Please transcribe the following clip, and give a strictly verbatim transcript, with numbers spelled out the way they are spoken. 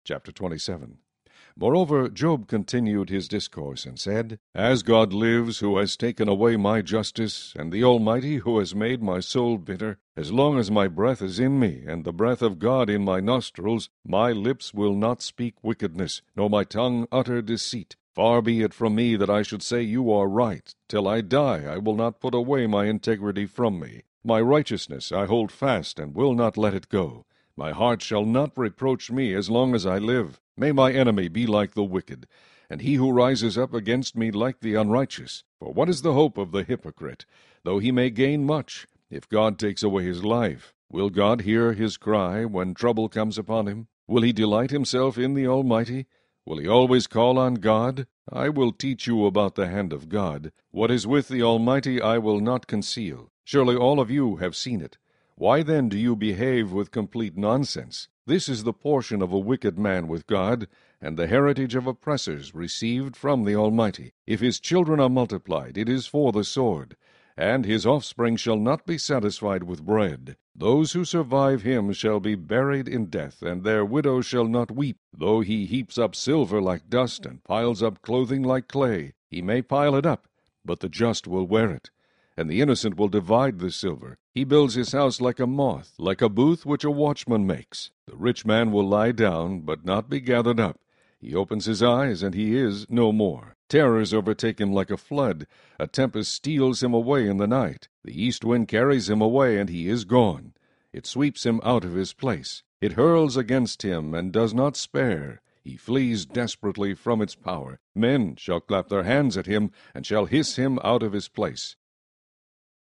Chapter twenty-seven. Moreover, Job continued his discourse, and said, As God lives, who has taken away my justice, and the Almighty, who has made my soul bitter, as long as my breath is in me, and the breath of God in my nostrils, my lips will not speak wickedness, nor my tongue utter deceit. Far be it from me that I should say you are right. Till I die I will not put away my integrity from me. My righteousness I hold fast, and will not let it go. My heart shall not reproach me as long as I live. May my enemy be like the wicked, and he who rises up against me like the unrighteous. For what is the hope of the hypocrite, though he may gain much, if God takes away his life? Will God hear his cry when trouble comes upon him? Will he delight himself in the Almighty? Will he always call on God? I will teach you about the hand of God. What is with the Almighty I will not conceal. Surely all of you have seen it. Why then do you behave with complete nonsense? This is the portion of a wicked man with God, and the heritage of oppressors received from the Almighty. If his children are multiplied, it is for the sword, and his offspring shall not be satisfied with bread. Those who survive him shall be buried in death, and their widows shall not weep. Though he heaps up silver like dust, and piles up clothing like clay, he may pile it up, but the just will wear it, and the innocent will divide the silver. He builds his house like a moth, like a booth which a watchman makes. The rich man will lie down, but not be gathered up. He opens his eyes, and he is no more. Terrors overtake him like a flood. A tempest steals him away in the night. The east wind carries him away, and he is gone. It sweeps him out of his place. It hurls against him, and does not spare. He flees desperately from its power. Men shall clap their hands at him, and shall hiss him out of his place.